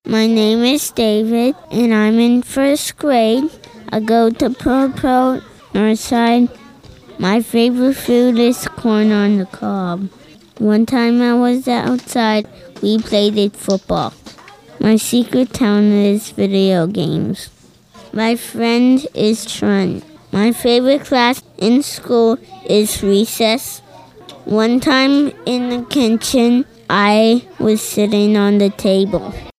My name is David, and I'm in first grade. I go to Purple Northside. My favorite food is corn on the cob. One time I was outside, we played football. My secret talent is video games. My friend is Trent. My favorite class in school is recess. One time in the kitchen, I was sitting on the table.